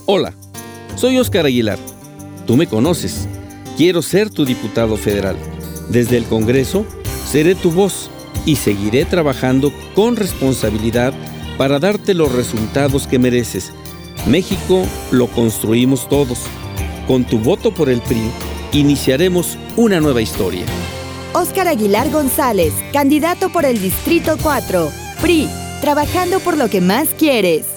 Hola, soy Óscar Aguilar. Tú me conoces. Quiero ser tu diputado federal. Desde el Congreso, seré tu voz y seguiré trabajando con responsabilidad para darte los resultados que mereces. México lo construimos todos. Con tu voto por el PRI, iniciaremos una nueva historia. Óscar Aguilar González, candidato por el Distrito 4. PRI, trabajando por lo que más quieres.